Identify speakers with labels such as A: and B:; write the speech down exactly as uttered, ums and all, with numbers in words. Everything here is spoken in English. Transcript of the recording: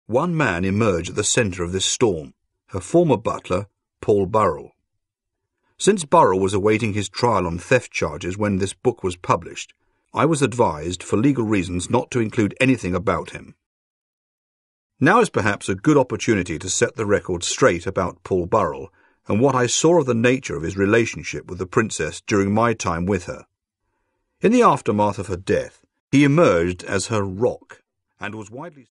A: One man emerged at the centre of this storm, her former butler, Paul Burrell. Since Burrell was awaiting his trial on theft charges when this book was published, I was advised, for legal reasons, not to include anything about him. Now is perhaps a good opportunity to set the record straight about Paul Burrell and what I saw of the nature of his relationship with the princess during my time with her. In the aftermath of her death, he emerged as her rock and was widely